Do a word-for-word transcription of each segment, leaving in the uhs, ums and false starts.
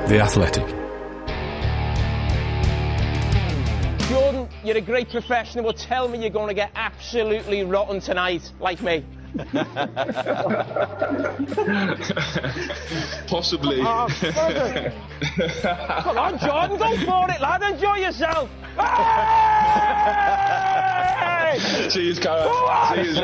The Athletic. Jordan, you're a great professional, but tell me you're going to get absolutely rotten tonight, like me. Possibly. Oh, come on, Jordan, go for it, lad. Enjoy yourself. Hey! Cheers, Carol. Cheers.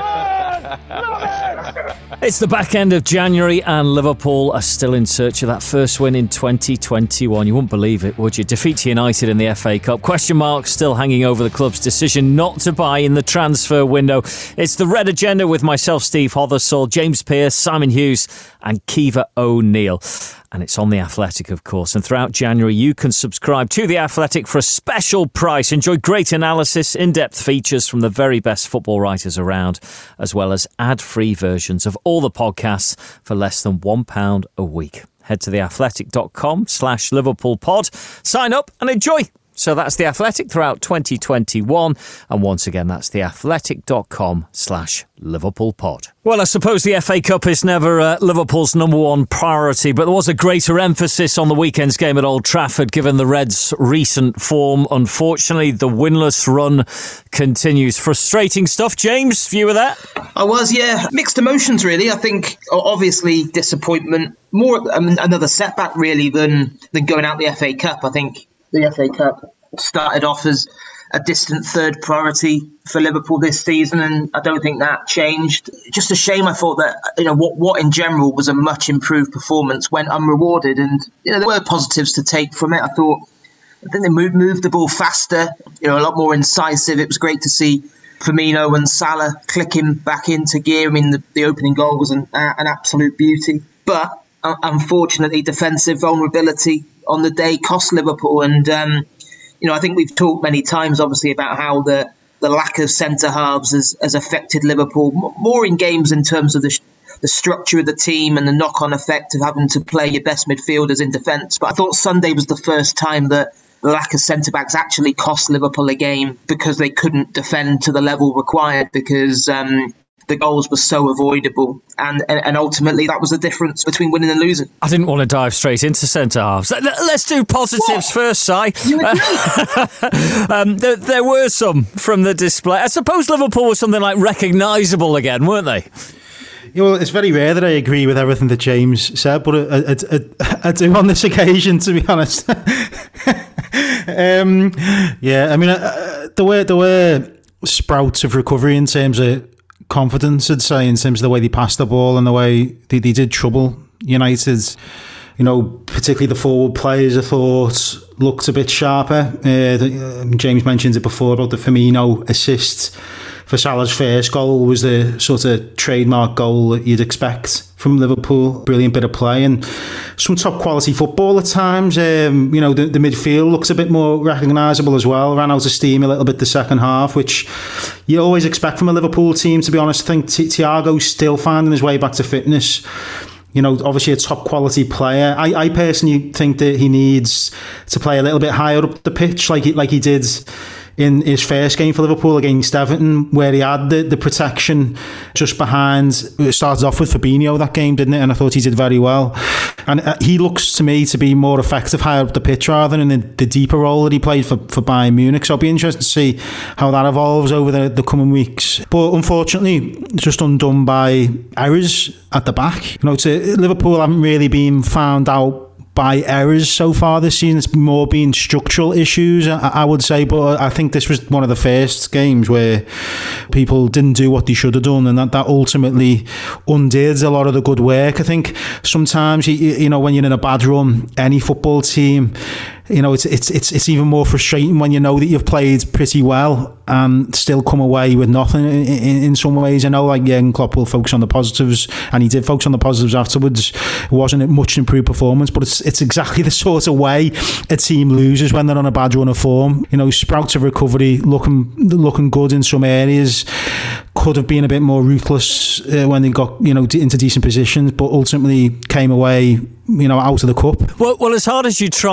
Love it. It's the back end of January and Liverpool are still in search of that first win in twenty twenty-one. You wouldn't believe it, would you? Defeat to United in the F A Cup. Question marks still hanging over the club's decision not to buy in the transfer window. It's the Red Agenda with myself, Steve Hothersall, James Pearce, Simon Hughes and Kiva O'Neill. And it's on The Athletic, of course. And throughout January, you can subscribe to The Athletic for a special price. Enjoy great analysis, in-depth features from the very best football writers around, as well as ad-free versions of all the podcasts for less than one pound a week. Head to theathletic.com slash Liverpool pod. Sign up and enjoy. So that's The Athletic throughout twenty twenty-one. And once again, that's theathletic.com slash Liverpool pod. Well, I suppose the F A Cup is never uh, Liverpool's number one priority, but there was a greater emphasis on the weekend's game at Old Trafford, given the Reds' recent form. Unfortunately, the winless run continues. Frustrating stuff. James, view of that? I was, yeah. Mixed emotions, really. I think, obviously, disappointment. More um, another setback, really, than, than going out the F A Cup. I think the F A Cup started off as a distant third priority for Liverpool this season, and I don't think that changed. Just a shame. I thought that, you know, what what in general was a much improved performance went unrewarded, and you know there were positives to take from it. I thought I think they moved moved the ball faster, you know, a lot more incisive. It was great to see Firmino and Salah clicking back into gear. I mean, the, the opening goal was an, uh, an absolute beauty, but uh, unfortunately, defensive vulnerability on the day cost Liverpool. And um, you know, I think we've talked many times, obviously, about how the, the lack of centre halves has, has affected Liverpool more in games in terms of the the structure of the team and the knock-on effect of having to play your best midfielders in defence. But I thought Sunday was the first time that the lack of centre-backs actually cost Liverpool a game, because they couldn't defend to the level required, because um, the goals were so avoidable. And, and and ultimately, that was the difference between winning and losing. I didn't want to dive straight into centre-halves. Let's do positives what? first, Si. You agree? um, there, there were some from the display. I suppose Liverpool was something like recognisable again, weren't they? Yeah, well, it's very rare that I agree with everything that James said, but I, I, I, I do on this occasion, to be honest. um, yeah, I mean, uh, there were there were sprouts of recovery in terms of confidence, I'd say, in terms of the way they passed the ball and the way they, they did trouble United. You know, particularly the forward players, I thought, looked a bit sharper. Uh, the, uh, James mentioned it before about the Firmino assist for Salah's first goal was the sort of trademark goal that you'd expect from Liverpool. Brilliant bit of play and some top quality football at times. Um, you know, the, the midfield looks a bit more recognisable as well. Ran out of steam a little bit the second half, which you always expect from a Liverpool team, to be honest. I think T- Thiago's still finding his way back to fitness. You know, obviously a top quality player. I, I personally think that he needs to play a little bit higher up the pitch, like he, like he did in his first game for Liverpool against Everton, where he had the, the protection just behind. It started off with Fabinho that game, didn't it? And I thought he did very well. And he looks to me to be more effective higher up the pitch rather than in the, the deeper role that he played for, for Bayern Munich. So I'll be interested to see how that evolves over the, the coming weeks. But unfortunately, just undone by errors at the back. You know, to, Liverpool haven't really been found out by errors so far this season. It's more been structural issues, I, I would say, but I think this was one of the first games where people didn't do what they should have done, and that, that ultimately undid a lot of the good work. I think sometimes, you, you know, when you're in a bad run, any football team, you know, it's it's it's it's even more frustrating when you know that you've played pretty well and still come away with nothing in, in, in some ways. I know, like, Jurgen Klopp will focus on the positives, and he did focus on the positives afterwards. It wasn't a much improved performance, but it's it's exactly the sort of way a team loses when they're on a bad run of form. You know, sprouts of recovery, looking looking good in some areas. Could have been a bit more ruthless uh, when they got, you know, into decent positions, but ultimately came away, you know, out of the cup. Well, well, as hard as you try,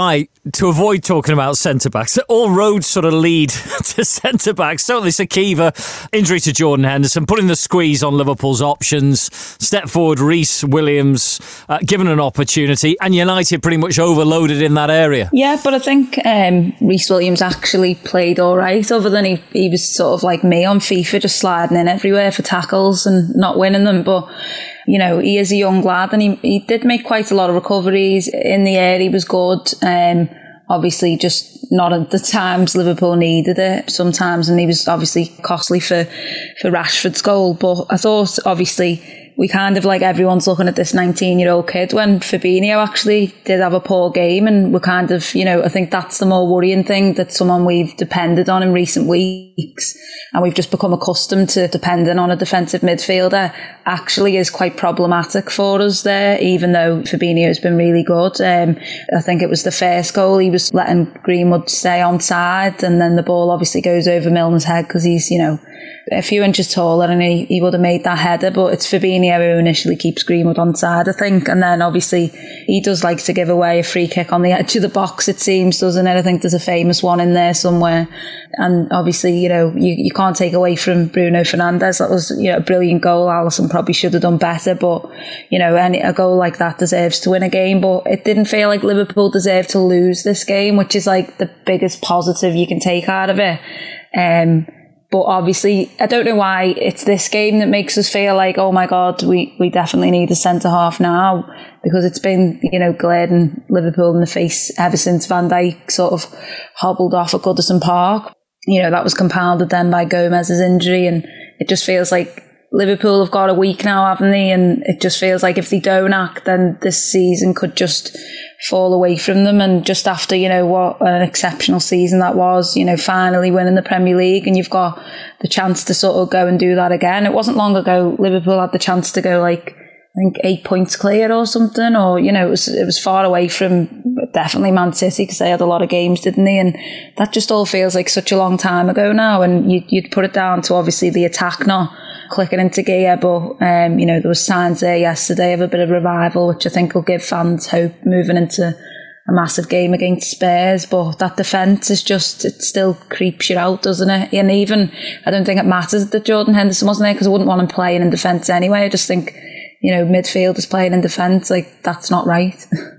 to avoid talking about centre-backs, all roads sort of lead to centre-backs, don't they? So Kiva, injury to Jordan Henderson, putting the squeeze on Liverpool's options, step forward Reece Williams, uh, given an opportunity, and United pretty much overloaded in that area. Yeah, but I think um, Reece Williams actually played all right, other than he, he was sort of like me on FIFA, just sliding in everywhere for tackles and not winning them. But you know, he is a young lad, and he, he did make quite a lot of recoveries in the air. He was good. Um, obviously, just not at the times Liverpool needed it sometimes, and he was obviously costly for, for Rashford's goal. But I thought, obviously, we kind of like everyone's looking at this nineteen-year-old kid when Fabinho actually did have a poor game, and we're kind of, you know, I think that's the more worrying thing, that someone we've depended on in recent weeks, and we've just become accustomed to depending on a defensive midfielder, actually is quite problematic for us there, even though Fabinho has been really good. Um, I think it was the first goal, he was letting Greenwood stay onside, and then the ball obviously goes over Milner's head because he's, you know, a few inches taller, and he, he would have made that header, but it's Fabinho who initially keeps Greenwood onside, I think. And then obviously he does like to give away a free kick on the edge of the box, it seems, doesn't it? I think there's a famous one in there somewhere. And obviously, you know, you, you can't take away from Bruno Fernandes. That was, you know, a brilliant goal. Alisson probably should have done better, but, you know, any, a goal like that deserves to win a game. But it didn't feel like Liverpool deserved to lose this game, which is like the biggest positive you can take out of it. Um, But obviously, I don't know why it's this game that makes us feel like, oh my God, we, we definitely need a centre-half now, because it's been, you know, glaring Liverpool in the face ever since Van Dijk sort of hobbled off at Goodison Park. You know, that was compounded then by Gomez's injury, and it just feels like Liverpool have got a week now, haven't they? And it just feels like if they don't act, then this season could just fall away from them. And just after, you know, what an exceptional season that was, you know, finally winning the Premier League, and you've got the chance to sort of go and do that again. It wasn't long ago Liverpool had the chance to go like, I think eight points clear or something, or, you know, it was it was far away from definitely Man City, because they had a lot of games, didn't they? And that just all feels like such a long time ago now. And you, you'd put it down to obviously the attack not clicking into gear, but um, you know, there was signs there yesterday of a bit of revival, which I think will give fans hope moving into a massive game against Spurs. But that defence is just, it still creeps you out, doesn't it? And even, I don't think it matters that Jordan Henderson wasn't there, because I wouldn't want him playing in defence anyway. I just think, you know, midfielders playing in defence, like, that's not right.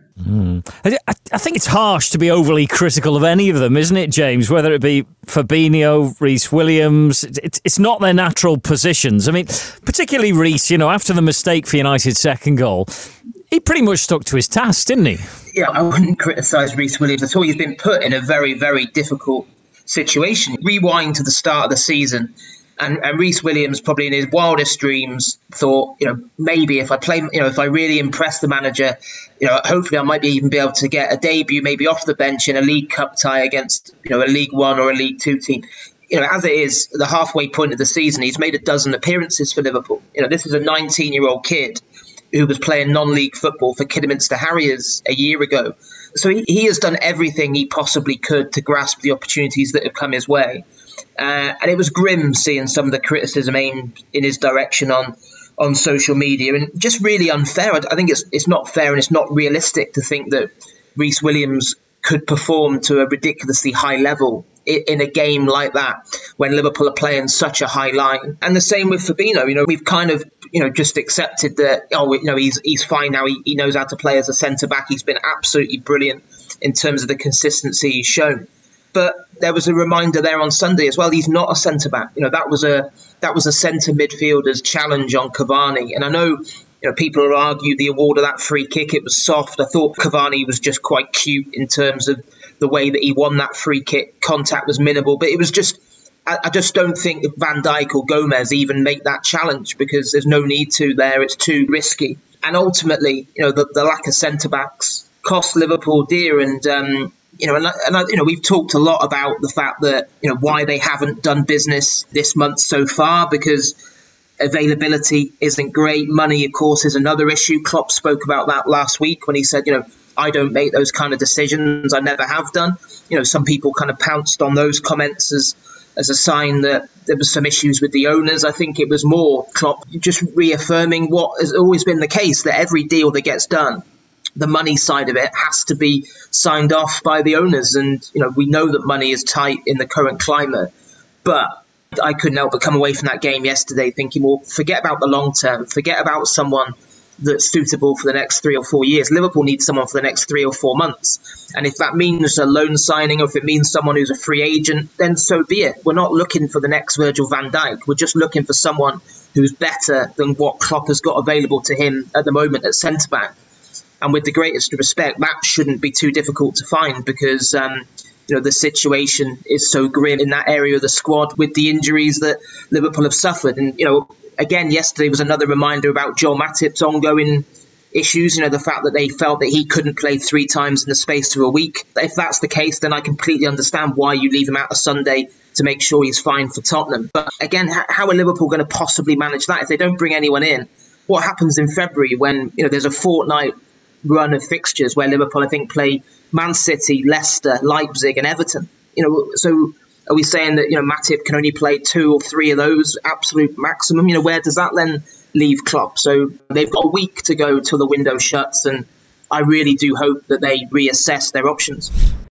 Mm. I, I think it's harsh to be overly critical of any of them, isn't it, James? Whether it be Fabinho, Reece Williams, it's it's not their natural positions. I mean, particularly Reece, you know, after the mistake for United's second goal, he pretty much stuck to his task, didn't he? Yeah, I wouldn't criticise Reece Williams at all. He's been put in a very, very difficult situation. Rewind to the start of the season, and, and Reece Williams probably in his wildest dreams thought, you know, maybe if I play, you know, if I really impress the manager, you know, hopefully I might be even be able to get a debut, maybe off the bench in a League Cup tie against, you know, a League One or a League Two team. You know, as it is, the halfway point of the season, he's made a dozen appearances for Liverpool. You know, this is a nineteen-year-old kid who was playing non-league football for Kidderminster Harriers a year ago. So he, he has done everything he possibly could to grasp the opportunities that have come his way. Uh, and it was grim seeing some of the criticism aimed in his direction on on social media, and just really unfair. I, I think it's it's not fair, and it's not realistic to think that Reece Williams could perform to a ridiculously high level in, in a game like that when Liverpool are playing such a high line. And the same with Fabinho. You know, we've kind of, you know, just accepted that, oh, you know, he's he's fine now. He, he knows how to play as a centre back. He's been absolutely brilliant in terms of the consistency he's shown. But there was a reminder there on Sunday as well. He's not a centre back. You know, that was a that was a centre midfielder's challenge on Cavani. And I know, you know, people will argue the award of that free kick, it was soft. I thought Cavani was just quite cute in terms of the way that he won that free kick. Contact was minimal, but it was just, I, I just don't think Van Dijk or Gomez even make that challenge, because there's no need to there. It's too risky. And ultimately, you know, the, the lack of centre backs cost Liverpool dear. And um, you know, and, and you know, we've talked a lot about the fact that, you know, why they haven't done business this month so far, because availability isn't great. Money, of course, is another issue. Klopp spoke about that last week when he said, you know, I don't make those kind of decisions. I never have done. You know, some people kind of pounced on those comments as as a sign that there was some issues with the owners. I think it was more Klopp just reaffirming what has always been the case, that every deal that gets done the money side of it has to be signed off by the owners. And, you know, we know that money is tight in the current climate, but I couldn't help but come away from that game yesterday thinking, well, forget about the long term, forget about someone that's suitable for the next three or four years. Liverpool needs someone for the next three or four months. And if that means a loan signing, or if it means someone who's a free agent, then so be it. We're not looking for the next Virgil van Dijk. We're just looking for someone who's better than what Klopp has got available to him at the moment at centre-back. And with the greatest respect, that shouldn't be too difficult to find, because um, you know, the situation is so grim in that area of the squad with the injuries that Liverpool have suffered. And, you know, again, yesterday was another reminder about Joel Matip's ongoing issues. You know, the fact that they felt that he couldn't play three times in the space of a week. If that's the case, then I completely understand why you leave him out of Sunday to make sure he's fine for Tottenham. But again, how are Liverpool going to possibly manage that if they don't bring anyone in? What happens in February when, you know, there's a fortnight run of fixtures where Liverpool, I think, play Man City, Leicester, Leipzig and Everton? You know, so are we saying that, you know, Matip can only play two or three of those, absolute maximum? You know, where does that then leave Klopp? So they've got a week to go till the window shuts, and I really do hope that they reassess their options.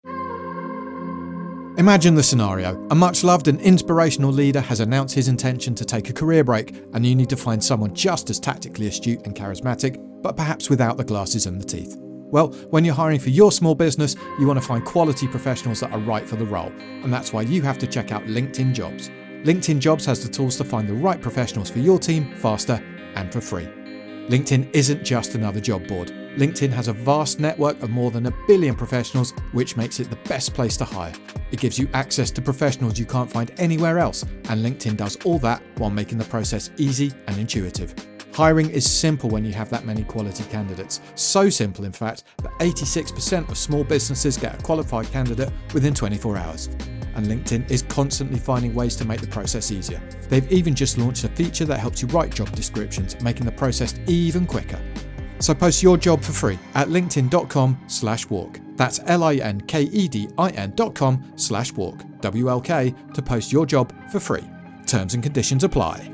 Imagine the scenario. A much-loved and inspirational leader has announced his intention to take a career break, and you need to find someone just as tactically astute and charismatic, but perhaps without the glasses and the teeth. Well, when you're hiring for your small business, you want to find quality professionals that are right for the role, and that's why you have to check out LinkedIn Jobs. LinkedIn Jobs has the tools to find the right professionals for your team faster and for free. LinkedIn isn't just another job board. LinkedIn has a vast network of more than a billion professionals, which makes it the best place to hire. It gives you access to professionals you can't find anywhere else, and LinkedIn does all that while making the process easy and intuitive. Hiring is simple when you have that many quality candidates. So simple, in fact, that eighty-six percent of small businesses get a qualified candidate within twenty-four hours. And LinkedIn is constantly finding ways to make the process easier. They've even just launched a feature that helps you write job descriptions, making the process even quicker. So post your job for free at linkedin.com slash walk. That's L-I-N-K-E-D-I-N dot com slash walk, W L K, to post your job for free. Terms and conditions apply.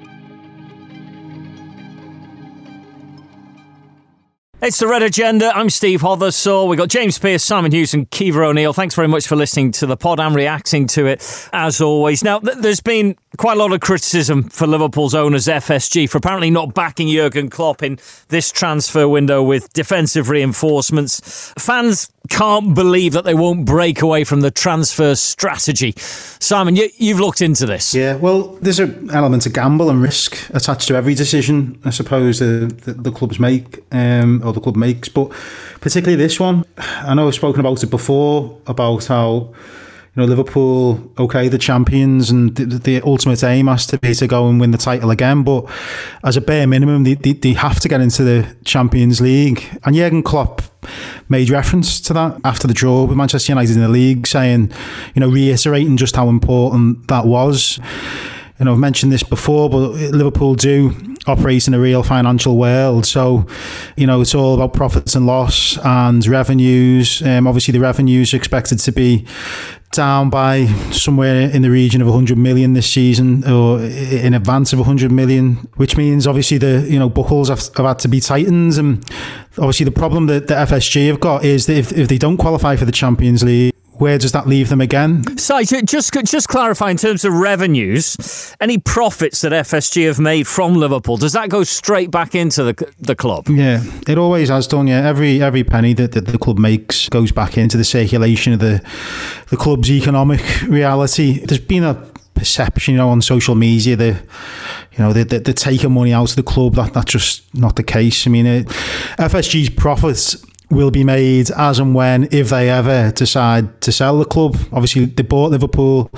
It's the Red Agenda. I'm Steve Hothersall. We've got James Pearce, Simon Hughes and Kiva O'Neill. Thanks very much for listening to the pod and reacting to it, as always. Now, th- there's been quite a lot of criticism for Liverpool's owners, F S G, for apparently not backing Jurgen Klopp in this transfer window with defensive reinforcements. Fans can't believe that they won't break away from the transfer strategy. Simon, you, you've looked into this. Yeah, well, there's an element of gamble and risk attached to every decision, I suppose, the, the, the clubs make, um, or the club makes, but particularly this one. I know I've spoken about it before, about how, you know, Liverpool, okay, the champions, and the, the ultimate aim has to be to go and win the title again, but as a bare minimum, they, they, they have to get into the Champions League. And Jurgen Klopp made reference to that after the draw with Manchester United in the league, saying, you know, reiterating just how important that was. You know, I've mentioned this before, but Liverpool do operate in a real financial world. So, you know, it's all about profits and loss and revenues. Um, obviously, the revenues are expected to be down by somewhere in the region of one hundred million this season, or in advance of one hundred million, which means obviously the, you know, buckles have, have had to be tightened. And obviously the problem that the F S G have got is that if, if they don't qualify for the Champions League, where does that leave them again? So just just clarify, in terms of revenues, any profits that F S G have made from Liverpool, does that go straight back into the the club? Yeah, it always has done. Yeah, every every penny that, that the club makes goes back into the circulation of the the club's economic reality. There's been a perception, you know, on social media that, you know, they're, they're taking money out of the club. That that's just not the case. I mean, it, F S G's profits will be made as and when, if they ever decide to sell the club. Obviously, they bought Liverpool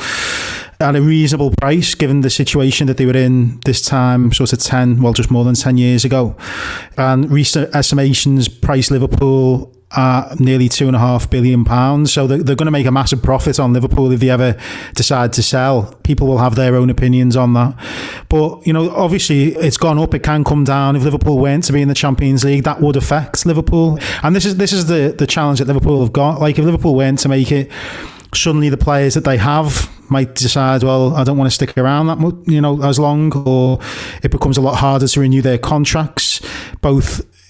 at a reasonable price, given the situation that they were in this time, sort of ten, well, just more than ten years ago. And recent estimations price Liverpool at nearly two and a half billion pounds. So they're, they're going to make a massive profit on Liverpool if they ever decide to sell. People will have their own opinions on that. But, you know, obviously it's gone up, it can come down. If Liverpool weren't to be in the Champions League, that would affect Liverpool. And this is this is the, the challenge that Liverpool have got. Like, if Liverpool weren't to make it, suddenly the players that they have might decide, well, I don't want to stick around that much, you know, as long, or it becomes a lot harder to renew their contracts, both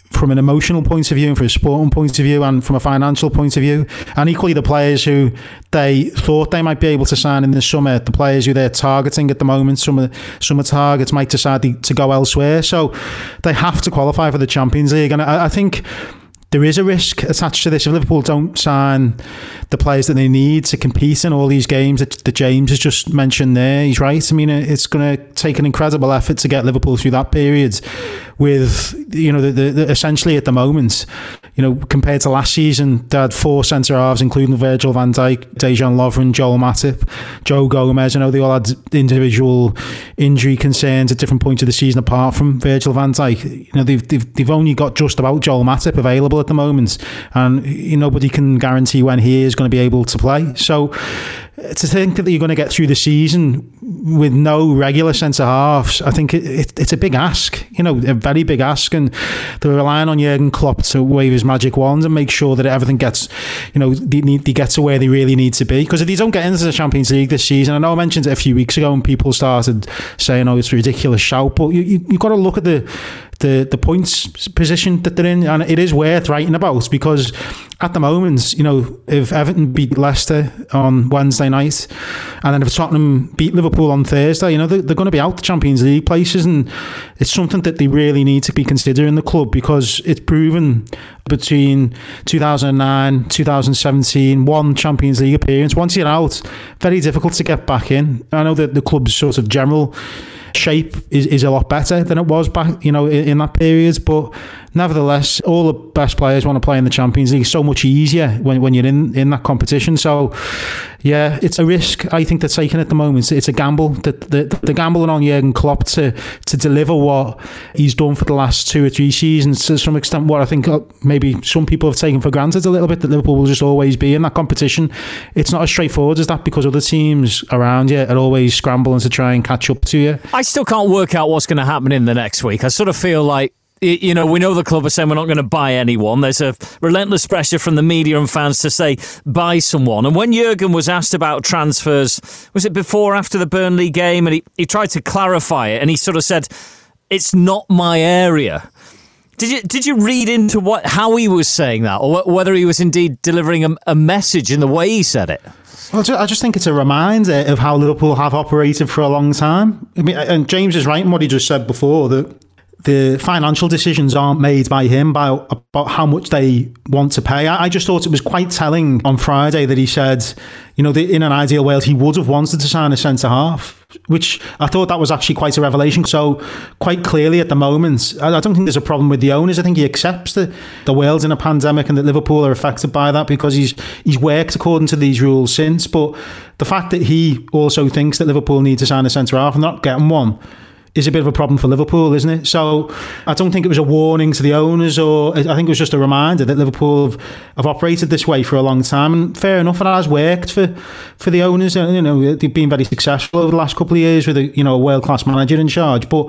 from an emotional point of view and from a sporting point of view and from a financial point of view. And equally the players who they thought they might be able to sign in the summer, the players who they're targeting at the moment, some of the summer targets might decide to go elsewhere. So they have to qualify for the Champions League. And I, I think there is a risk attached to this. If Liverpool don't sign the players that they need to compete in all these games that, that James has just mentioned there, he's right. I mean, it's going to take an incredible effort to get Liverpool through that period with, you know, the, the, the essentially at the moment, you know, compared to last season, they had four centre-halves, including Virgil van Dijk, Dejan Lovren, Joel Matip, Joe Gomez. I know they all had individual injury concerns at different points of the season apart from Virgil van Dijk. You know, they've, they've, they've only got just about Joel Matip available at the moment, and you know, nobody can guarantee when he is going to be able to play. So to think that you're going to get through the season with no regular centre halves, I think it, it, it's a big ask, you know, a very big ask, and they're relying on Jurgen Klopp to wave his magic wand and make sure that everything gets, you know, they, need, they get to where they really need to be. Because if they don't get into the Champions League this season, I know I mentioned it a few weeks ago and people started saying, oh, it's a ridiculous shout, but you, you, you've got to look at the the the points position that they're in, and it is worth writing about, because at the moment, you know, if Everton beat Leicester on Wednesday night and then if Tottenham beat Liverpool on Thursday, you know, they're, they're going to be out the Champions League places, and it's something that they really need to be considering, the club, because it's proven between two thousand nine, two thousand seventeen, one Champions League appearance. Once you're out, very difficult to get back in. I know that the club's sort of general shape is, is a lot better than it was back, you know, in, in that period, but nevertheless, all the best players want to play in the Champions League. It's so much easier when, when you're in, in that competition. So yeah, it's a risk I think they're taking at the moment. It's a gamble that the, the gambling on Jurgen Klopp to to deliver what he's done for the last two or three seasons, to some extent what I think maybe some people have taken for granted a little bit, that Liverpool will just always be in that competition. It's not as straightforward as that, because other teams around you are always scrambling to try and catch up to you. I still can't work out what's going to happen in the next week. I sort of feel like, you know, we know the club are saying we're not going to buy anyone. There's a relentless pressure from the media and fans to say, buy someone. And when Jurgen was asked about transfers, was it before or after the Burnley game? And he, he tried to clarify it, and he sort of said, it's not my area. Did you did you read into what how he was saying that, or whether he was indeed delivering a, a message in the way he said it? Well, I just think it's a reminder of how Liverpool have operated for a long time. I mean, and James is right in what he just said before, that the financial decisions aren't made by him by, about how much they want to pay. I, I just thought it was quite telling on Friday that he said, you know, the, in an ideal world, he would have wanted to sign a centre-half, which I thought that was actually quite a revelation. So quite clearly at the moment, I, I don't think there's a problem with the owners. I think he accepts that the world's in a pandemic and that Liverpool are affected by that, because he's he's worked according to these rules since. But the fact that he also thinks that Liverpool need to sign a centre-half and not getting one is a bit of a problem for Liverpool, isn't it? So I don't think it was a warning to the owners, or I think it was just a reminder that Liverpool have, have operated this way for a long time. And fair enough, it has worked for, for the owners. You know, they've been very successful over the last couple of years with a, you know, a world-class manager in charge. But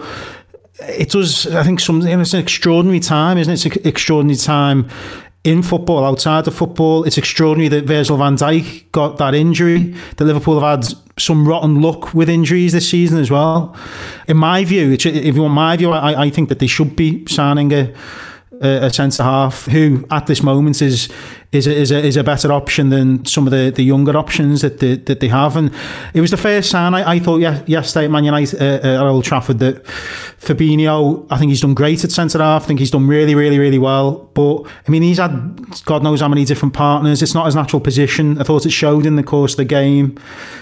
it does, I think, some, you know, it's an extraordinary time, isn't it? It's an extraordinary time in football, outside of football. It's extraordinary that Virgil van Dijk got that injury, that Liverpool have had some rotten luck with injuries this season as well. In my view, if you want my view, I, I think that they should be signing a, a, a centre-half who at this moment is is a, is a, is a better option than some of the, the younger options that they, that they have. And it was the first sign, I, I thought yeah, yesterday at Man United, uh, at Old Trafford, that Fabinho, I think he's done great at centre-half. I think he's done really, really, really well. But, I mean, he's had God knows how many different partners. It's not his natural position. I thought it showed in the course of the game.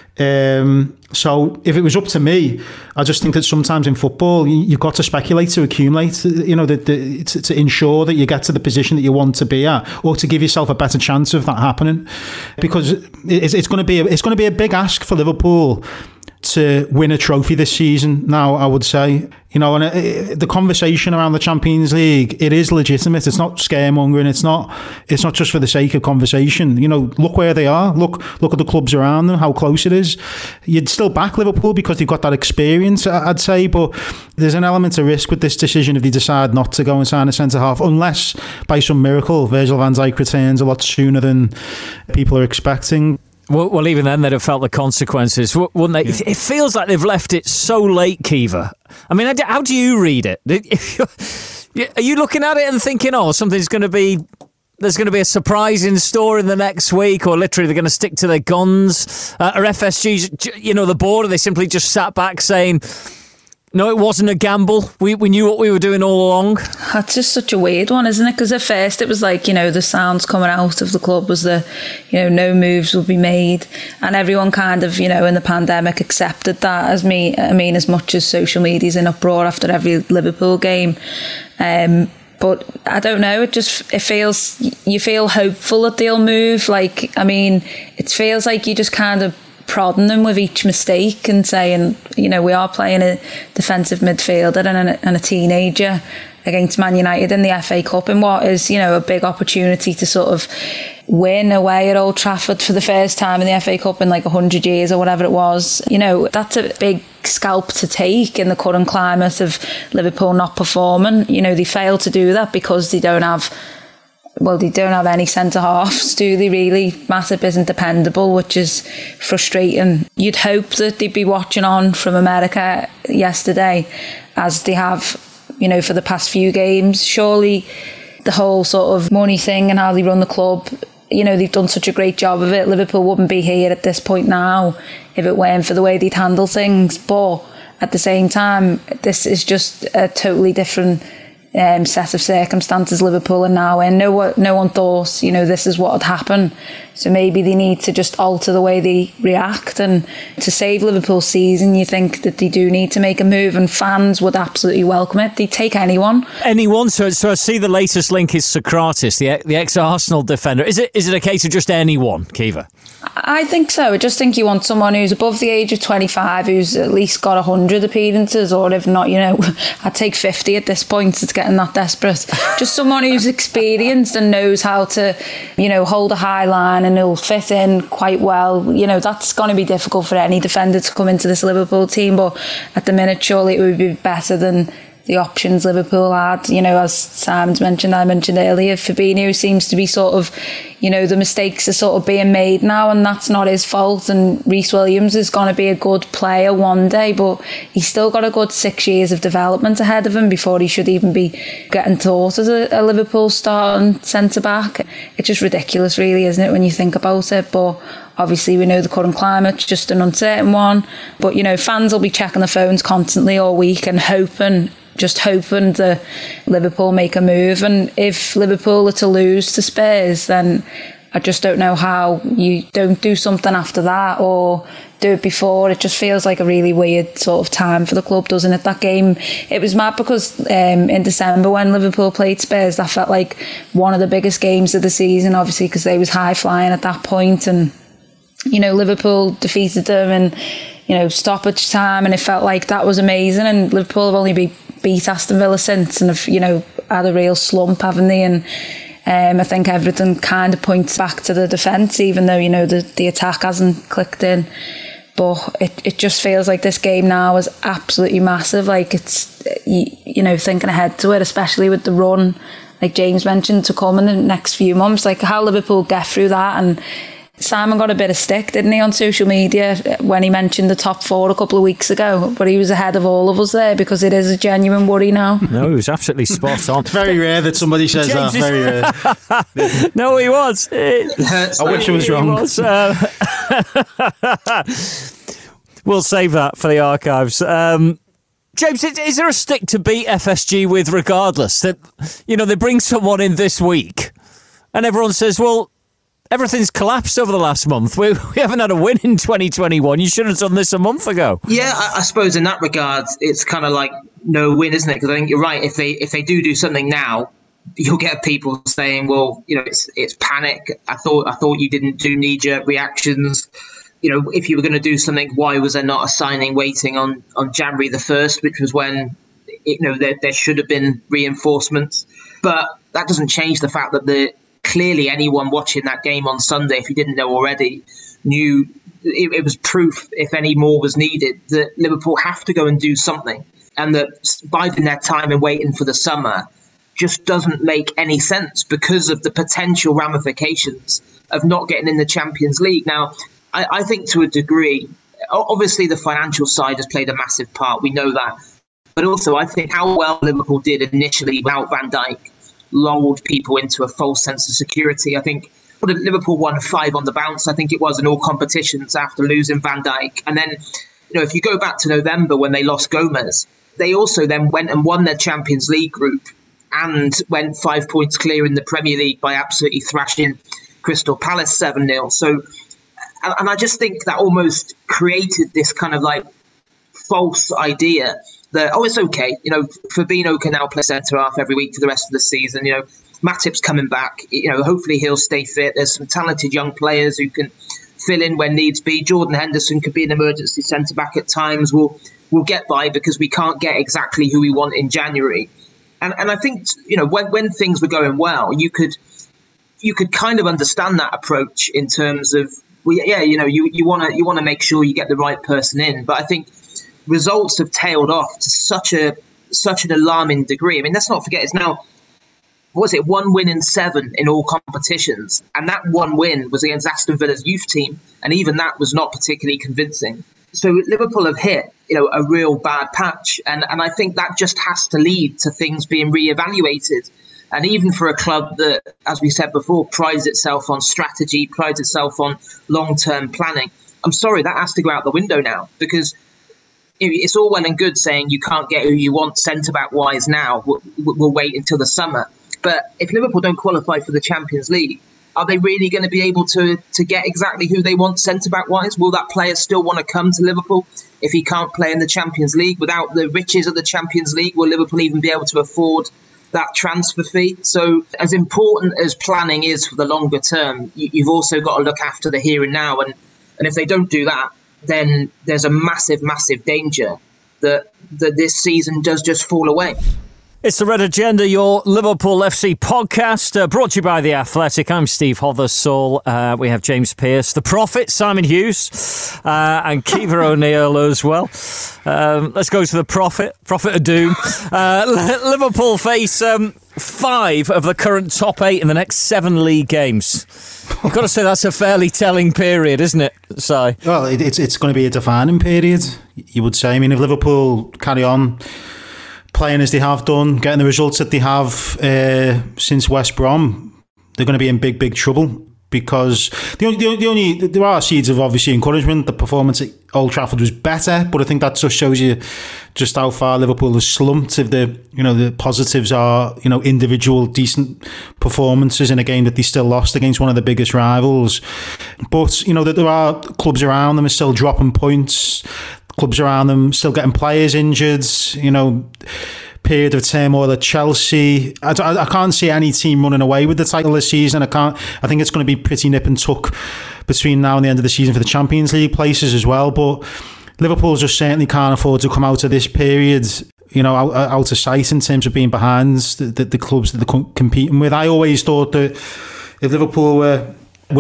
Um, so if it was up to me, I just think that sometimes in football you, you've got to speculate to accumulate, you know, the, the, to, to ensure that you get to the position that you want to be at, or to give yourself a better chance of that happening, because it's, it's going to be a, it's going to be a big ask for Liverpool to win a trophy this season now, I would say. You know, and it, the conversation around the Champions League, it is legitimate. It's not scaremongering. It's not it's not just for the sake of conversation. You know, look where they are. Look look at the clubs around them, how close it is. You'd still back Liverpool because they've got that experience, I'd say, but there's an element of risk with this decision if they decide not to go and sign a centre-half, unless by some miracle Virgil van Dijk returns a lot sooner than people are expecting. Well, well, even then they'd have felt the consequences, wouldn't they? Yeah. It feels like they've left it so late, Kiva. I mean, how do you read it? Are you looking at it and thinking, oh, something's going to be, there's going to be a surprise in store in the next week, or literally they're going to stick to their guns? Uh, are F S G, you know, the board, or they simply just sat back saying, no, it wasn't a gamble. We we knew what we were doing all along. That's just such a weird one, isn't it? Because at first it was like, you know, the sounds coming out of the club was that, you know, no moves would be made. And everyone kind of, you know, in the pandemic accepted that. As me, I mean, as much as social media's in uproar after every Liverpool game. Um, but I don't know, it just, it feels, you feel hopeful that they'll move. Like, I mean, it feels like you just kind of prodding them with each mistake and saying, you know, we are playing a defensive midfielder and a, and a teenager against Man United in the F A Cup, in what is, you know, a big opportunity to sort of win away at Old Trafford for the first time in the F A Cup in like one hundred years or whatever it was. You know, that's a big scalp to take in the current climate of Liverpool not performing. You know, they fail to do that because they don't have Well, they don't have any centre-halves, do they, really? Matip isn't dependable, which is frustrating. You'd hope that they'd be watching on from America yesterday, as they have, you know, for the past few games. Surely the whole sort of money thing and how they run the club, you know, they've done such a great job of it. Liverpool wouldn't be here at this point now if it weren't for the way they'd handle things. But at the same time, this is just a totally different Um, set of circumstances Liverpool are now in. No one, no one thought, you know, this is what would happen. So maybe they need to just alter the way they react. And to save Liverpool's season, you think that they do need to make a move, and fans would absolutely welcome it. They take anyone. Anyone. So, so I see the latest link is Socrates, the the ex-Arsenal defender. Is it is it a case of just anyone, Kiva? I think so. I just think you want someone who's above the age of twenty-five, who's at least got one hundred appearances, or if not, you know, I'd take fifty at this point. It's getting that desperate. Just someone who's experienced and knows how to, you know, hold a high line and who'll fit in quite well. You know, that's going to be difficult for any defender to come into this Liverpool team, but at the minute, surely it would be better than the options Liverpool had. You know, as Simon's mentioned, I mentioned earlier, Fabinho seems to be sort of, you know, the mistakes are sort of being made now, and that's not his fault. And Reece Williams is going to be a good player one day, but he's still got a good six years of development ahead of him before he should even be getting taught as a, a Liverpool starting centre-back. It's just ridiculous, really, isn't it, when you think about it? But obviously, we know the current climate's just an uncertain one. But, you know, fans will be checking their phones constantly all week and hoping, just hoping that Liverpool make a move. And if Liverpool are to lose to Spurs, then I just don't know how you don't do something after that or do it before. It just feels like a really weird sort of time for the club, doesn't it? That game, it was mad because um, in December when Liverpool played Spurs, that felt like one of the biggest games of the season, obviously, because they was high flying at that point. And, you know, Liverpool defeated them in, you know, stoppage time, and it felt like that was amazing. And Liverpool have only been beat Aston Villa since, and have, you know, had a real slump, haven't they? And um, I think everything kind of points back to the defence, even though, you know, the, the attack hasn't clicked in. But it, it just feels like this game now is absolutely massive. Like, it's, you, you know, thinking ahead to it, especially with the run, like James mentioned, to come in the next few months, like how Liverpool get through that. And Simon got a bit of stick, didn't he, on social media when he mentioned the top four a couple of weeks ago, but he was ahead of all of us there, because it is a genuine worry now. No, he was absolutely spot on. It's very rare that somebody says James that, is... very rare. No, he was. It, I wish I was wrong. Was, uh... We'll save that for the archives. Um, James, is there a stick to beat F S G with regardless? That, you know, they bring someone in this week and everyone says, well, everything's collapsed over the last month. We, we haven't had a win in twenty twenty-one. You should have done this a month ago. Yeah, I, I suppose in that regard, it's kind of like no win, isn't it? Because I think you're right. If they if they do do something now, you'll get people saying, "Well, you know, it's it's panic. I thought I thought you didn't do knee-jerk reactions. You know, if you were going to do something, why was there not a signing waiting on, on January the first, which was when, you know, there there should have been reinforcements." But that doesn't change the fact that the clearly anyone watching that game on Sunday, if you didn't know already, knew it, it was proof, if any more was needed, that Liverpool have to go and do something. And that biding their time and waiting for the summer just doesn't make any sense because of the potential ramifications of not getting in the Champions League. Now, I, I think to a degree, obviously the financial side has played a massive part. We know that. But also, I think how well Liverpool did initially without Van Dijk lulled people into a false sense of security. I think well, Liverpool won five on the bounce, I think it was, in all competitions after losing Van Dijk. And then, you know, if you go back to November when they lost Gomez, they also then went and won their Champions League group and went five points clear in the Premier League by absolutely thrashing Crystal Palace seven nil. So, and I just think that almost created this kind of like false idea that, oh, it's okay. You know, Fabinho can now play centre-half every week for the rest of the season. You know, Matip's coming back. You know, hopefully he'll stay fit. There's some talented young players who can fill in when needs be. Jordan Henderson could be an emergency centre-back at times. We'll, we'll get by because we can't get exactly who we want in January. And and I think, you know, when, when things were going well, you could you could kind of understand that approach in terms of, well, yeah, you know, you, you want to you want to make sure you get the right person in. But I think results have tailed off to such a such an alarming degree. I mean, let's not forget, it's now, what was it, one win in seven in all competitions. And that one win was against Aston Villa's youth team. And even that was not particularly convincing. So Liverpool have hit, you know, a real bad patch. And, and I think that just has to lead to things being reevaluated. And even for a club that, as we said before, prides itself on strategy, prides itself on long-term planning, I'm sorry, that has to go out the window now, because it's all well and good saying you can't get who you want centre-back wise now. We'll, we'll wait until the summer. But if Liverpool don't qualify for the Champions League, are they really going to be able to, to get exactly who they want centre-back wise? Will that player still want to come to Liverpool if he can't play in the Champions League? Without the riches of the Champions League, will Liverpool even be able to afford that transfer fee? So as important as planning is for the longer term, you, you've also got to look after the here and now. And, and if they don't do that, then there's a massive, massive danger that, that this season does just fall away. It's The Red Agenda, your Liverpool F C podcast, uh, brought to you by The Athletic. I'm Steve Hothersall. Uh, we have James Pearce, the Prophet, Simon Hughes, uh, and Kiva O'Neill as well. Um, let's go to the Prophet, Prophet of Doom. Uh, Liverpool face um, five of the current top eight in the next seven league games. I've got to say that's a fairly telling period, isn't it, Si? Well, it, it's it's going to be a defining period, you would say. I mean, if Liverpool carry on playing as they have done, getting the results that they have uh, since West Brom, they're going to be in big, big trouble. Because the only, the only, the only there are seeds of obviously encouragement. The performance at Old Trafford was better, but I think that just shows you just how far Liverpool has slumped. If the you know the positives are you know individual decent performances in a game that they still lost against one of the biggest rivals, but you know that there are clubs around them are still dropping points. Clubs around them still getting players injured. You know. Period of turmoil at Chelsea. I, I, I can't see any team running away with the title this season. I can't. I think it's going to be pretty nip and tuck between now and the end of the season for the Champions League places as well. But Liverpool just certainly can't afford to come out of this period, you know, out, out of sight in terms of being behind the, the, the clubs that they're competing with. I always thought that if Liverpool were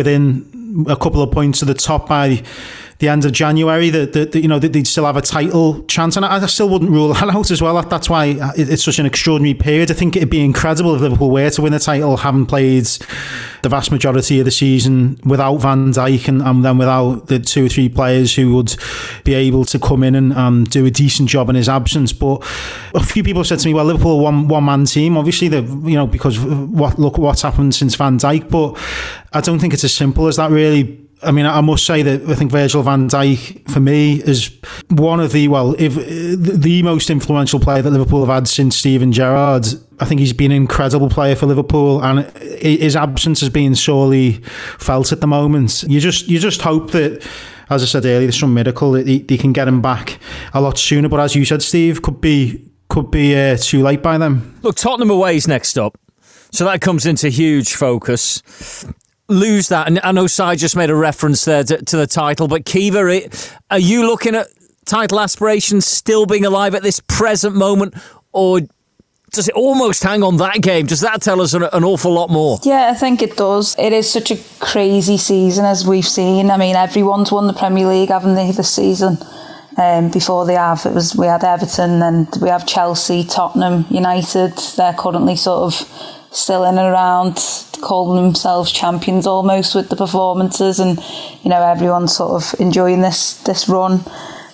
within a couple of points of the top by the end of January, that, that, that you know that they'd still have a title chance, and I, I still wouldn't rule that out as well. That's why it's such an extraordinary period. I think it'd be incredible if Liverpool were to win the title, having played the vast majority of the season without Van Dijk and, and then without the two or three players who would be able to come in and um, do a decent job in his absence. But a few people said to me, "Well, Liverpool are one one man team, obviously, the you know because of what look what's happened since Van Dijk." But I don't think it's as simple as that, really. I mean, I must say that I think Virgil van Dijk, for me, is one of the, well, if the most influential player that Liverpool have had since Steven Gerrard. I think he's been an incredible player for Liverpool, and his absence has been sorely felt at the moment. You just you just hope that, as I said earlier, there's some miracle that they, they can get him back a lot sooner. But as you said, Steve, could be could be uh, too late by then. Look, Tottenham away is next up, so that comes into huge focus. Lose that, and I know Si just made a reference there to, to the title, but Kiva, are you looking at title aspirations still being alive at this present moment, or does it almost hang on that game? Does that tell us an, an awful lot more? Yeah, I think it does. It is such a crazy season, as we've seen. I mean, everyone's won the Premier League, haven't they, this season? Um, before they have, it was we had Everton, and we have Chelsea, Tottenham, United. They're currently sort of still in and around, calling themselves champions almost with the performances, and you know everyone's sort of enjoying this this run.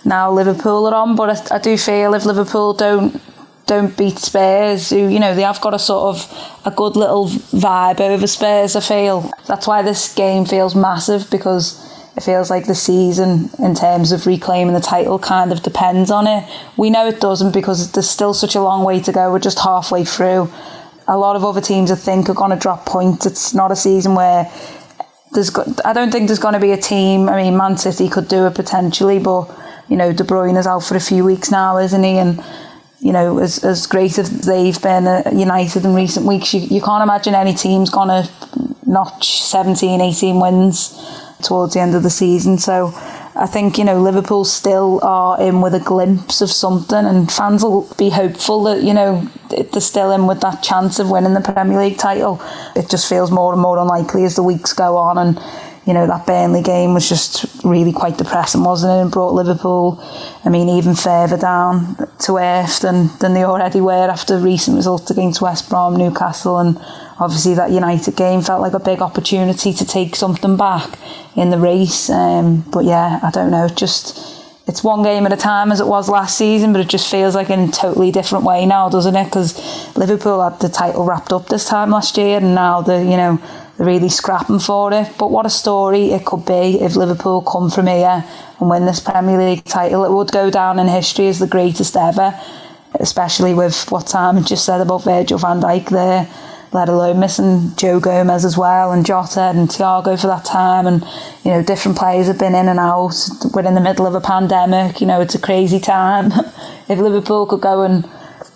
now Liverpool are on. But I, I do feel if Liverpool don't don't beat Spurs, who, you know, they have got a sort of a good little vibe over Spurs, I feel. That's why this game feels massive, because it feels like the season in terms of reclaiming the title kind of depends on it. We know it doesn't, because there's still such a long way to go. We're just halfway through. A lot of other teams, I think, are going to drop points. It's not a season where there's got, I don't think there's going to be a team. I mean, Man City could do it potentially, but, you know, De Bruyne is out for a few weeks now, isn't he? And, you know, as as great as they've been at United in recent weeks, you, you can't imagine any team's going to notch seventeen, eighteen wins towards the end of the season. So I think, you know, Liverpool still are in with a glimpse of something, and fans will be hopeful that, you know, they're still in with that chance of winning the Premier League title. It just feels more and more unlikely as the weeks go on, and, you know, that Burnley game was just really quite depressing, wasn't it? And brought Liverpool, I mean, even further down to earth than, than they already were after recent results against West Brom, Newcastle, and obviously that United game felt like a big opportunity to take something back in the race. Um, but yeah, I don't know, just... It's one game at a time, as it was last season, but it just feels like in a totally different way now, doesn't it? Because Liverpool had the title wrapped up this time last year, and now they're, you know, they're really scrapping for it. But what a story it could be if Liverpool come from here and win this Premier League title. It would go down in history as the greatest ever, especially with what Simon just said about Virgil van Dijk there, let alone missing Joe Gomez as well, and Jota and Thiago for that time. And, you know, different players have been in and out. We're in the middle of a pandemic, you know, it's a crazy time. If Liverpool could go and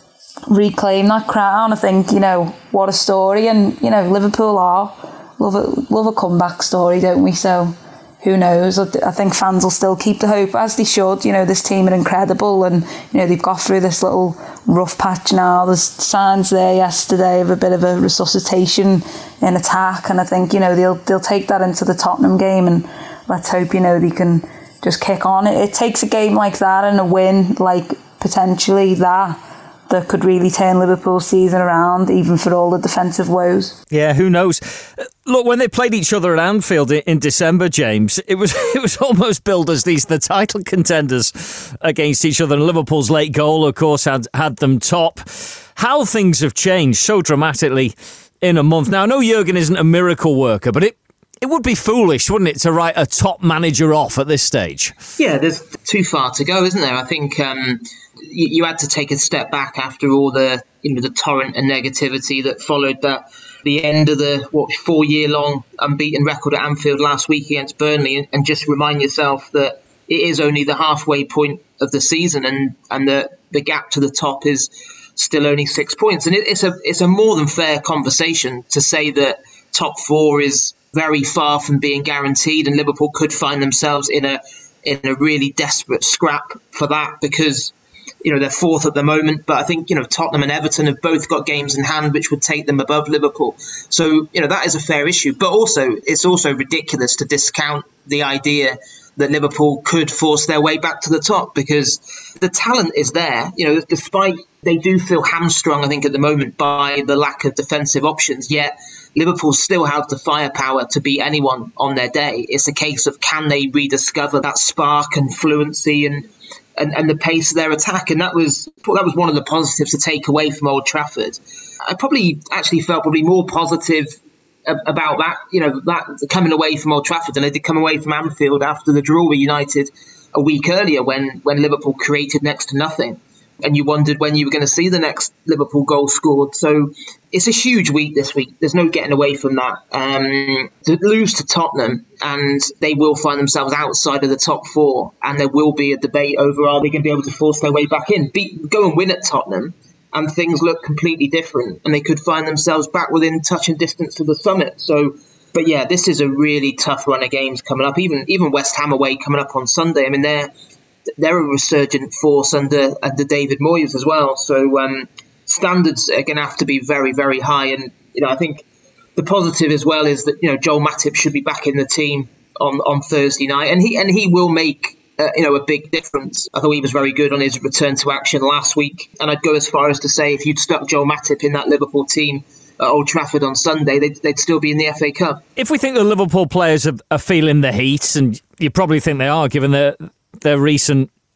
reclaim that crown, I think, you know, what a story. And, you know, Liverpool are love a, love a comeback story, don't we? So who knows? I think fans will still keep the hope, as they should. You know, this team are incredible, and, you know, they've got through this little rough patch now. There's signs there yesterday of a bit of a resuscitation in attack, and I think, you know, they'll they'll take that into the Tottenham game, and let's hope, you know, they can just kick on. It, it takes a game like that and a win like potentially that that could really turn Liverpool's season around, even for all the defensive woes. Yeah, who knows? Look, when they played each other at Anfield in December, James, it was it was almost billed as these the title contenders against each other. And Liverpool's late goal, of course, had had them top. How things have changed so dramatically in a month. Now, I know Jurgen isn't a miracle worker, but it it would be foolish, wouldn't it, to write a top manager off at this stage? Yeah, there's too far to go, isn't there? I think um, you, you had to take a step back after all the, you know, the torrent and negativity that followed that. The end of the what four year long unbeaten record at Anfield last week against Burnley, and, and just remind yourself that it is only the halfway point of the season, and and the the gap to the top is still only six points. And it, it's a it's a more than fair conversation to say that top four is very far from being guaranteed, and Liverpool could find themselves in a in a really desperate scrap for that, because, you know, they're fourth at the moment, but I think, you know, Tottenham and Everton have both got games in hand which would take them above Liverpool. So, you know, that is a fair issue. But also, it's also ridiculous to discount the idea that Liverpool could force their way back to the top, because the talent is there. You know, despite they do feel hamstrung, I think, at the moment by the lack of defensive options, yet Liverpool still have the firepower to beat anyone on their day. It's a case of, can they rediscover that spark and fluency and And, and the pace of their attack. And that was that was one of the positives to take away from Old Trafford. I probably actually felt probably more positive about that, you know, that coming away from Old Trafford than I did come away from Anfield after the draw with United a week earlier, when when Liverpool created next to nothing, and you wondered when you were going to see the next Liverpool goal scored. So it's a huge week this week. There's no getting away from that. Um, to lose to Tottenham, and they will find themselves outside of the top four, and there will be a debate over, are they going to be able to force their way back in? Beat, go and win at Tottenham, and things look completely different, and they could find themselves back within touch and distance of the summit. So, but yeah, this is a really tough run of games coming up. Even even West Ham away coming up on Sunday. I mean, they're they're a resurgent force under under David Moyes as well. So um, standards are going to have to be very, very high. And, you know, I think the positive as well is that, you know, Joel Matip should be back in the team on, on Thursday night, and he and he will make uh, you know a big difference. I thought he was very good on his return to action last week, and I'd go as far as to say if you'd stuck Joel Matip in that Liverpool team at Old Trafford on Sunday, they'd, they'd still be in the F A Cup. If we think the Liverpool players are, are feeling the heat, and you probably think they are, given their their recent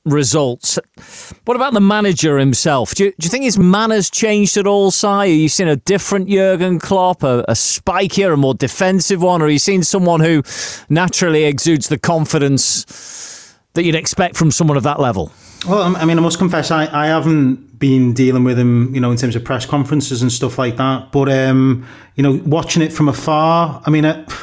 results. What about the manager himself? Do you, do you think his manner's changed at all, Si? Are you seeing a different Jurgen Klopp, a, a spikier, a more defensive one, or are you seeing someone who naturally exudes the confidence that you'd expect from someone of that level? Well, I mean, I must confess, I, I haven't been dealing with him, you know, in terms of press conferences and stuff like that. But, um, you know, watching it from afar, I mean, I,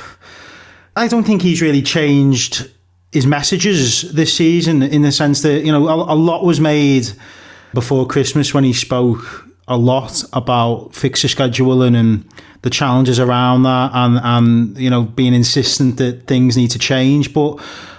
I don't think he's really changed his messages this season, in the sense that, you know, a, a lot was made before Christmas when he spoke a lot about fixture scheduling and the challenges around that, and, and you know, being insistent that things need to change. But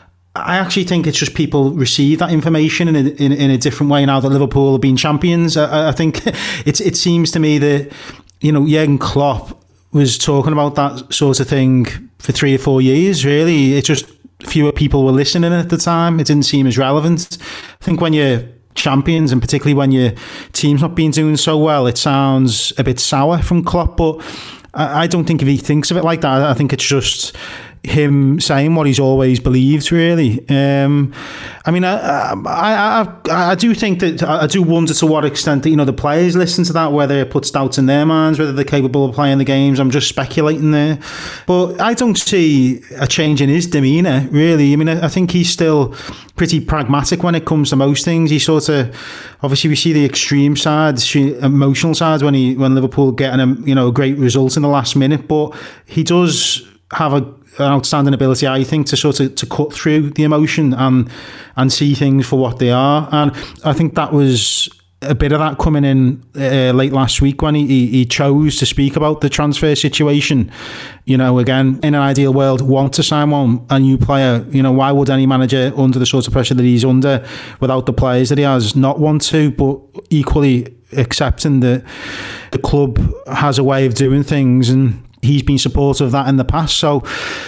I actually think it's just people receive that information in a, in, in a different way now that Liverpool have been champions. I, I think it's, it seems to me that, you know, Jurgen Klopp was talking about that sort of thing for three or four years, really. It's just fewer people were listening at the time. It didn't seem as relevant. I think when you're champions, and particularly when your team's not been doing so well, it sounds a bit sour from Klopp. But I, I don't think if he thinks of it like that, I think it's just him saying what he's always believed, really. Um, I mean, I, I, I, I do think that, I do wonder to what extent that, you know, the players listen to that, whether it puts doubts in their minds, whether they're capable of playing the games. I'm just speculating there. But I don't see a change in his demeanour, really. I mean, I, I think he's still pretty pragmatic when it comes to most things. He sort of, obviously we see the extreme side, the emotional side when he, when Liverpool getting a, you know, a great result in the last minute, but he does have a an outstanding ability, I think, to sort of to cut through the emotion and and see things for what they are. And I think that was a bit of that coming in uh, late last week when he, he he chose to speak about the transfer situation. You know, again, in an ideal world, want to sign one, a new player. You know, why would any manager, under the sort of pressure that he's under, without the players that he has, not want to? But equally accepting that the club has a way of doing things, and he's been supportive of that in the past. So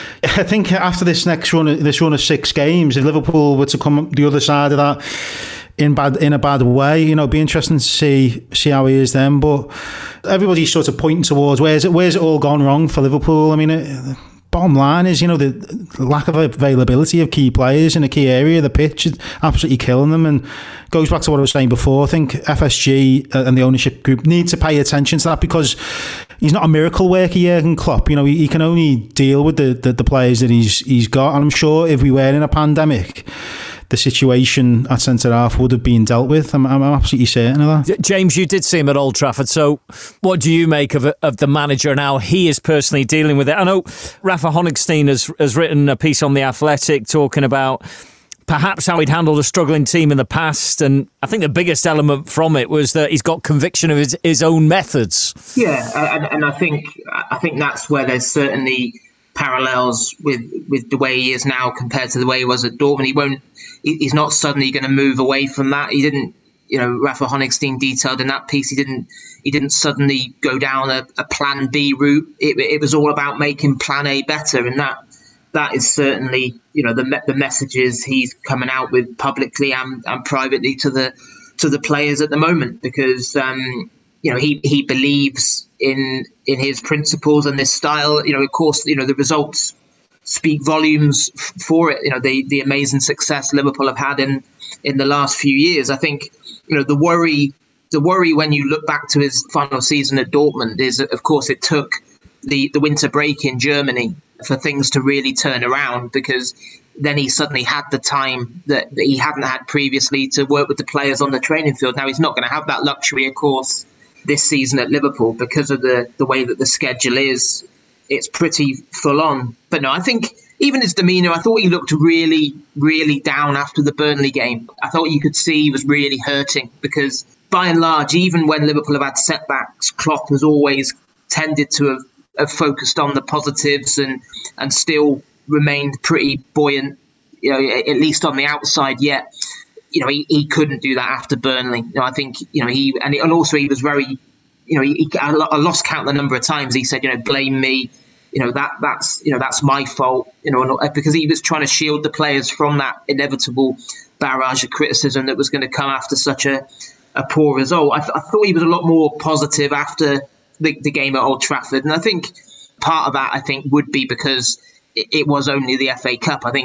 I think after this next run, this run of six games, if Liverpool were to come the other side of that in bad in a bad way, you know, it'd be interesting to see see how he is then. But everybody's sort of pointing towards where's it where's it all gone wrong for Liverpool. I mean, it, bottom line is, you know, the lack of availability of key players in a key area. The pitch is absolutely killing them, and goes back to what I was saying before. I think F S G and the ownership group need to pay attention to that, because he's not a miracle worker, Jurgen Klopp. You know, he, he can only deal with the, the, the players that he's he's got. And I'm sure if we were in a pandemic, the situation at centre-half would have been dealt with. I'm, I'm absolutely certain of that. James, you did see him at Old Trafford, so what do you make of of the manager and how he is personally dealing with it? I know Rafa Honigstein has, has written a piece on The Athletic talking about perhaps how he'd handled a struggling team in the past, and I think the biggest element from it was that he's got conviction of his, his own methods. Yeah, and, and I think I think that's where there's certainly parallels with, with the way he is now compared to the way he was at Dortmund. He won't. He's not suddenly going to move away from that. He didn't. You know, Rafa Honigstein detailed in that piece, he didn't. He didn't suddenly go down a, a Plan B route. It, it was all about making Plan A better, and that. That is certainly, you know, the the messages he's coming out with publicly and, and privately to the to the players at the moment, because um, you know he, he believes in in his principles and this style. You know, of course, you know the results speak volumes for it. You know, the the amazing success Liverpool have had in in the last few years. I think, you know, the worry the worry when you look back to his final season at Dortmund is, of course, it took the the winter break in Germany for things to really turn around, because then he suddenly had the time that, that he hadn't had previously to work with the players on the training field. Now, he's not going to have that luxury, of course, this season at Liverpool because of the, the way that the schedule is. It's pretty full on. But no, I think even his demeanour, I thought he looked really, really down after the Burnley game. I thought you could see he was really hurting, because by and large, even when Liverpool have had setbacks, Klopp has always tended to have have focused on the positives and and still remained pretty buoyant, you know, at least on the outside. Yet, you know, he, he couldn't do that after Burnley. You know, I think, you know, he and, and also he was very, you know, he, he, I lost count the number of times he said, you know, blame me, you know, that that's, you know, that's my fault, you know, because he was trying to shield the players from that inevitable barrage of criticism that was going to come after such a, a poor result. I, th- I thought he was a lot more positive after The, the game at Old Trafford, and I think part of that I think would be because it, it was only the F A Cup. I think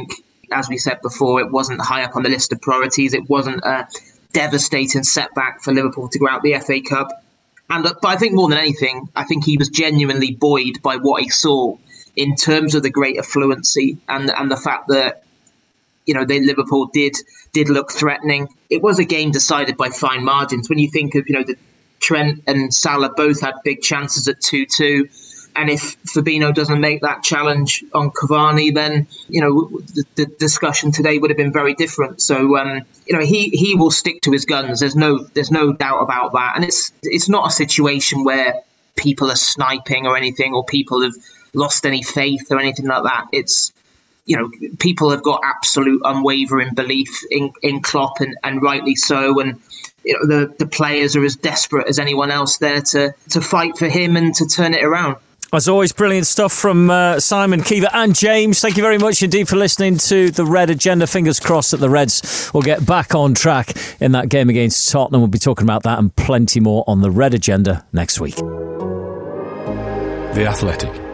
as we said before, it wasn't high up on the list of priorities. It wasn't a devastating setback for Liverpool to go out the F A Cup. And but I think more than anything, I think he was genuinely buoyed by what he saw in terms of the greater fluency and and the fact that, you know, they, Liverpool did did look threatening. It was a game decided by fine margins. When you think of, you know, the Trent and Salah both had big chances at two two. And if Fabinho doesn't make that challenge on Cavani, then, you know, the, the discussion today would have been very different. So, um, you know, he, he will stick to his guns. There's no there's no doubt about that. And it's it's not a situation where people are sniping or anything, or people have lost any faith or anything like that. It's, you know, people have got absolute unwavering belief in, in Klopp, and, and rightly so. And, you know, the, the players are as desperate as anyone else there to, to fight for him and to turn it around. As always, brilliant stuff from uh, Simon, Kiva and James. Thank you very much indeed for listening to The Red Agenda. Fingers crossed that the Reds will get back on track in that game against Tottenham. We'll be talking about that and plenty more on The Red Agenda next week. The Athletic.